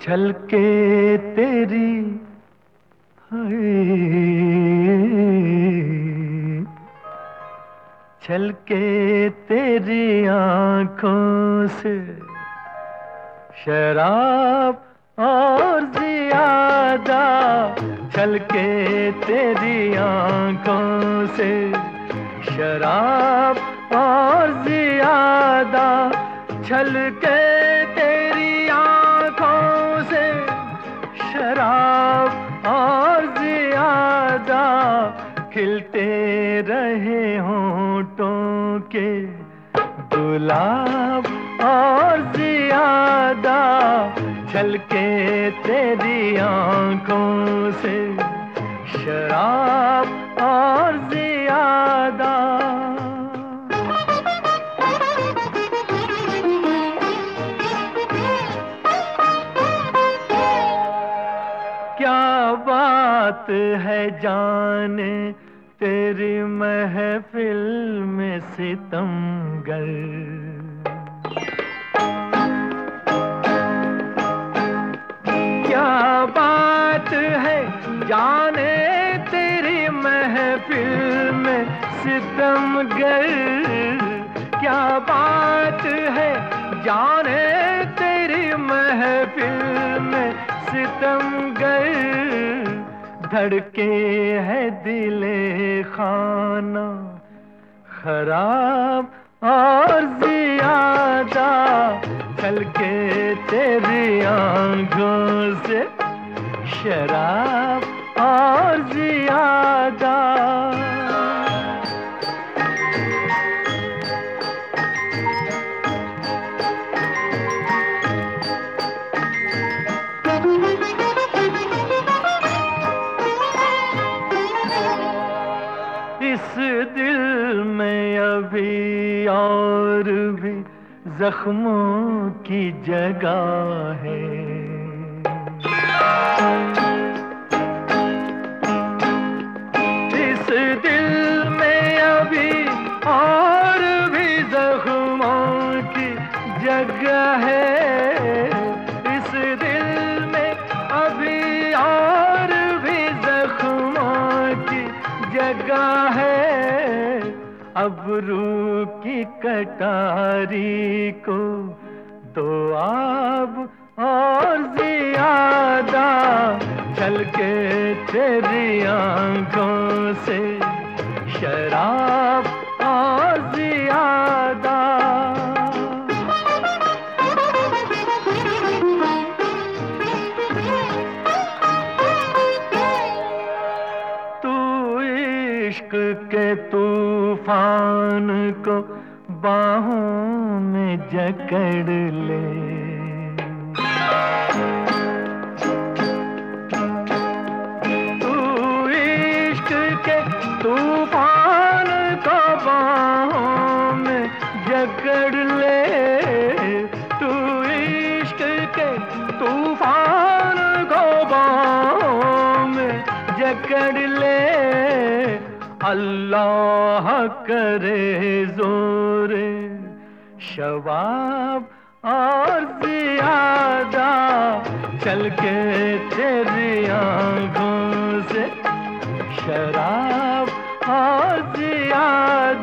छलके तेरी हाय, छलके तेरी आंखों से शराब और ज़ियादा, छलके तेरी आंखों से शराब और ज़ियादा, छलके तेरी आंखों से शराब और ज़ियादा, खिलते रहे होंठों के गुलाब और ज़ियादा, छलके तेरी आंखों से शराब और ज़ियादा। क्या बात है जाने तेरी महफिल में सितमगर, क्या बात है जाने तेरी महफिल में सितमगर, क्या बात है जाने तेरी महफिल में सितमगर, धड़के है दिले खाना खराब और ज़ियादा, छलके तेरी आंखों से शराब और ज़ियादा। इस दिल में अभी और भी जख्मों की जगह है, इस दिल में अभी और भी जख्मों की जगह है, इस दिल में अभी और भी जख्मों की जगह है, अब रूह की कटारी को दो आब और ज़ियादा, छलके तेरी आंखों से शराब और ज़ियादा। इश्क के तूफान को बाहों में जकड़ ले, तू इश्क के तूफान को बाहों में जकड़ ले, तू इश्क के तूफान को बाहों में जकड़ ले, अल्लाह करे जोरे शबाब और ज़ियादा, छलके तेरी आंखों से शराब और ज़ियादा।